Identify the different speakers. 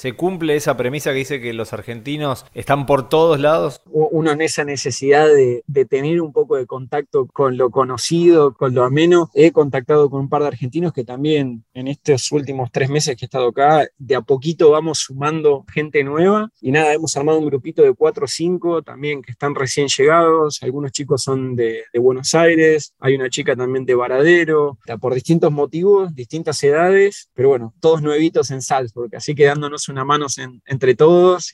Speaker 1: ¿Se cumple esa premisa que dice que los argentinos están por todos lados?
Speaker 2: Uno en esa necesidad de tener un poco de contacto con lo conocido, con lo ameno. He contactado con un par de argentinos que también en estos últimos 3 meses que he estado acá, de a poquito vamos sumando gente nueva y nada, hemos armado un grupito de 4 o 5 también que están recién llegados, algunos chicos son de Buenos Aires, hay una chica también de Varadero, por distintos motivos, distintas edades, pero bueno, todos nuevitos en Salzburg, así que dándonos una mano entre todos